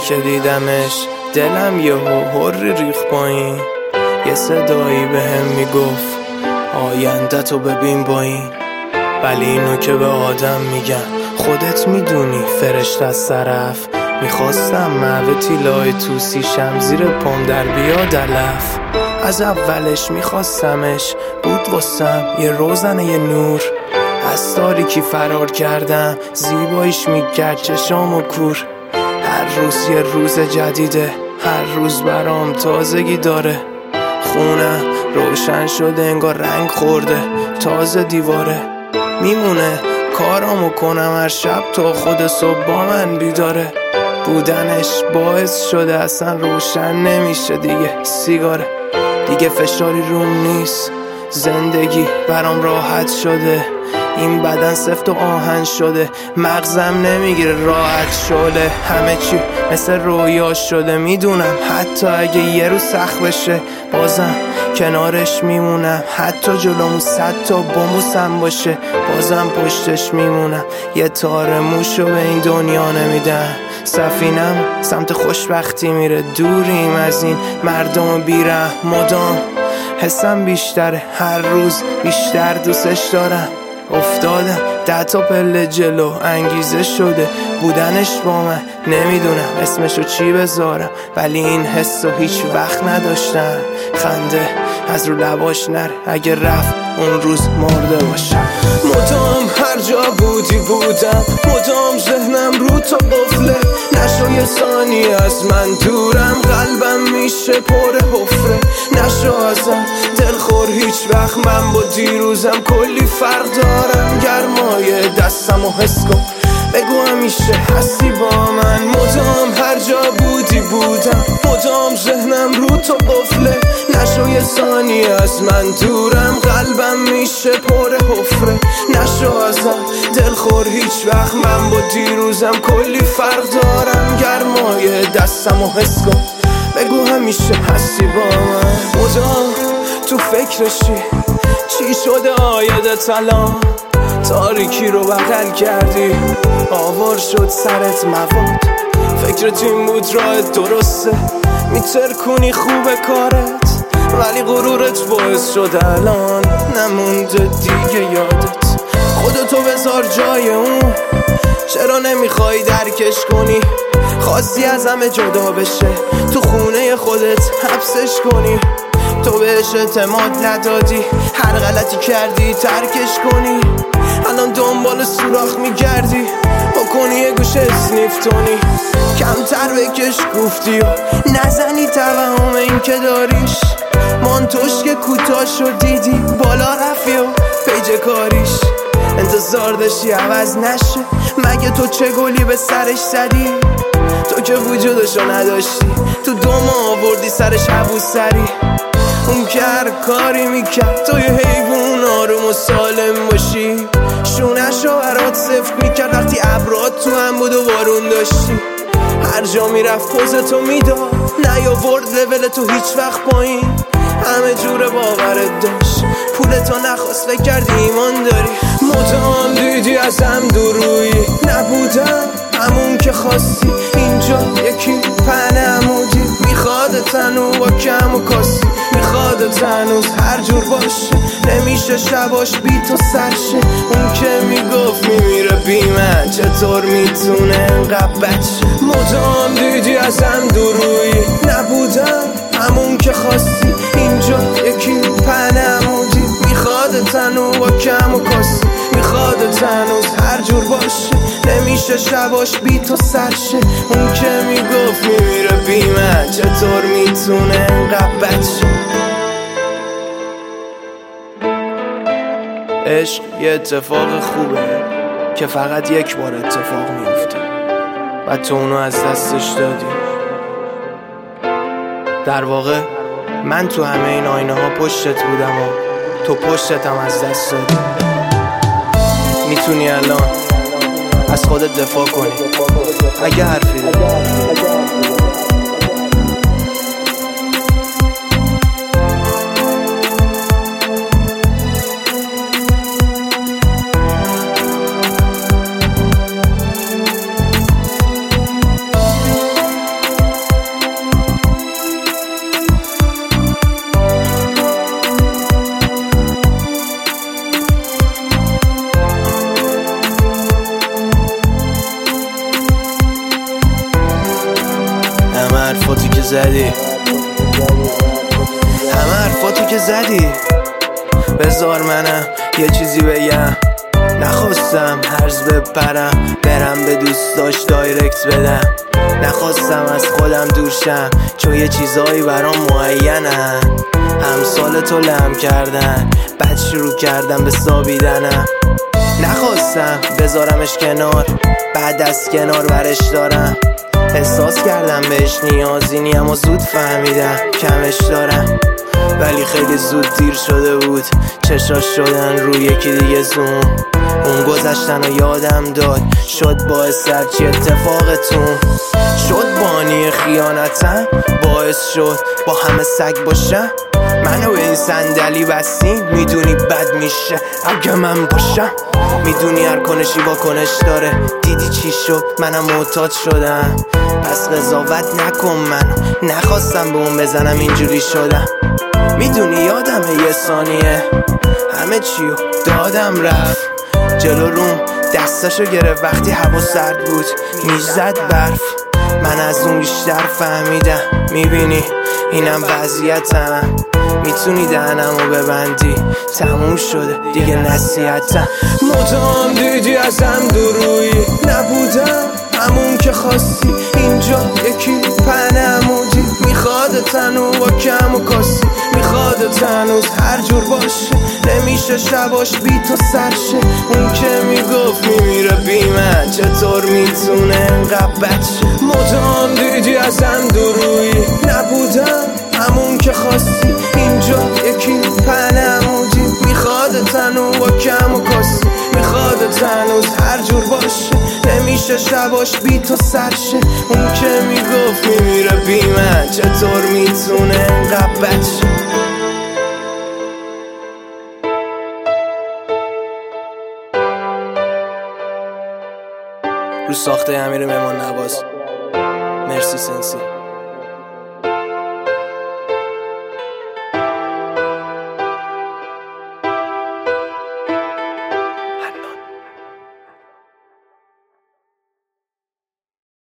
که دیدمش دلم یهو ریخ پایین. یه صدایی بهم میگفت آینده تو ببین با این. ولی اینو که به آدم میگن خودت میدونی فرشته از طرف. میخواستم محو تیلای توسیشم زیر پام در بیاد علف. از اولش میخواستمش بود واسم یه روزن یه نور. از تاریکی فرار کردم زیباییش میکرد چشام و کور. هر روز یه روز جدیده، هر روز برام تازگی داره. خونم روشن شده انگار رنگ خورده تازه دیواره. میمونه کارامو کنم هر شب تا خود صبح با من بیداره. بودنش باعث شده اصلا روشن نمیشه دیگه سیگاره. دیگه فشاری روم نیست، زندگی برام راحت شده. این بدن سفت و آهن شده، مغزم نمیگیره راحت شده. همه چی مثل رویا شده. میدونم حتی اگه یه روز سخت بشه بازم کنارش میمونم. حتی جلومو 100 تا بموسم باشه بازم پشتش میمونم. یه تار موشو به این دنیا نمیدم. سفینم سمت خوشبختی میره، دوریم از این مردم بیره. مدام حسم بیشتره، هر روز بیشتر دوستش دارم. افتادم 10 تا پله جلو، انگیزه شده بودنش با من. نمیدونم اسمشو چی بذارم، ولی این حسو هیچ وقت نداشتم. خنده از رو لباش نره، اگه رفت اون روز مرده باشم. مدام هر جا بودی بودم، مدام ذهنم رو تا قفله. نشو یه ثانی از من دورم، قلبم میشه پر حفره. نشو ازم دلخور هیچ وقت، من با دیروزم کلی فرق دارم. گرمای دستم و حس کن، بگو همیشه هستی با من. مدام هر جا بودی بودم، مدام ذهنم رو تا قفله. نشو یه ثانی از من دورم، قلبم میشه پر حفره. نشو ازم دلخور هیچ وقت، من با دیروزم کلی فرق دارم. گرمای دستم و حس کن، بگو همیشه هستی با من. مدام تو فکرشی چی شده آیدت الان؟ تاریکی رو بغل کردی، آوار شد سرت مواد. فکرت این بود راهت درسته، میتر کنی خوبه کارت. ولی غرورت باعث شد الان نمونده دیگه یادت. خودتو بذار جای اون، چرا نمیخوای درکش کنی؟ خواستی از همه جدا بشه، تو خونه خودت حبسش کنی. تو بهش اعتماد ندادی، هر غلطی کردی ترکش کنی. الان دنبال سوراخ میگردی، بکنی یه گوشه اسنیفتونی. کمتر بکش گفتی و نزنی توهم این که داریش. مانتوش که کوتاه دیدی بالا رفی و پیج کاریش. انتظار داشتی عوض نشه، مگه تو چه گلی به سرش زدی؟ تو که وجودشو نداشتی، تو دو ماه آوردی سرش عبوسری. اون که هر کاری میکرد تو یه حیوان آروم و سالم باشی. شونشو برات صفر میکرد وقتی ابرات تو هم بود و بارون داشتی. هر جا میرفت پوزتو میداد، نیاورد لول تو هیچ وقت پایین. همه جور باورت داشت، پولتو نخواست فکر کردی ایمان داری. مدام دیدی ازم دورویی، نبودم همون که خواستی. اینجا یکی پهن عمودی میخواد تنو با کم و کاستی. میخواد تنوز هر جور باشه، نمیشه شباش بی تو سرشه. اون که میگفت میمیره بی من، چطور میتونه انقدر بچه؟ مدام دیدی ازم دورویی، نبودم همون که خواستی. اینجا یکی پهن عمودی میخواد تنو با کم و کاستی. میخواد تنوز هر جور باشه، نمیشه شباش بی تو سرشه. اون که میگفت میمیره بی من، چطور میتونه انقدر بچه؟ عشق یه اتفاق خوبه که فقط یک بار اتفاق میفته و تو اونو از دستش دادی. در واقع من تو همه این آینه ها پشتت بودم و تو پشتتم از دست دادی. میتونی الان از خودت دفاع کنی اگه حرفی داری. زدی، همه حرفاتو که زدی. بذار منم یه چیزی بگم، نخواستم هرز بپرم برم به دوستاش دایرکت بدم، نخواستم از خودم دور شم چون یه چیزایی برام معینن. همسال تو لم کردن بعد شروع کردم به سابیدنم، نخواستم بذارمش کنار بعد از کنار برش دارم. احساس کردم بهش نیازی نی اما زود فهمیدم کمش دارم، ولی خیلی زود دیر شده بود. چشاش شدن روی یکی دیگه زوم، اون گذشتن و یادم داد شد باعث هرچی اتفاقتون شد. بانی خیانتم باعث شد با همه سگ باشم، منو به این صندلی بستین میدونی بد میشه اگه من باشم. میدونی هر کنشی واکنش داره، دیدی چی شد منم معتاد شدم. پس قضاوت نکن منو، نخواستم به اون بزنم اینجوری شدم. میدونی یادمه یه ثانیه همه چیو دادم رفت جلو روم، دستاشو گرفت وقتی هوا سرد بود میزد برف. من از اون بیشتر فهمیدم، میبینی اینم وضعیتم. میتونی دهنمو ببندی تموم شده دیگه نصیحتم. مدام دیدی ازم دورویی، نبودم همون که خواستی. اینجا یکی پهن عمودی میخواد تنو با کم و کاسی، میخواد تنوز هر جور باشه، نمیشه شباش بی تو سرشه. اون که میگفت میمیره بی من چطور میتونه انقدر بچه. مدام دیدی ازم دورویی، نبودم همون که خواستی. اینجا یکی پهن عمودی میخواد تنو با کم و کاسی، میخواد تنوز هر جور باشه، نمیشه شباش بی تو سرشه. اون که میگفت میمیره بی من چطور میتونه انقدر بچه. رو ساخته امیر مهمان نواز. مرسی سنسی.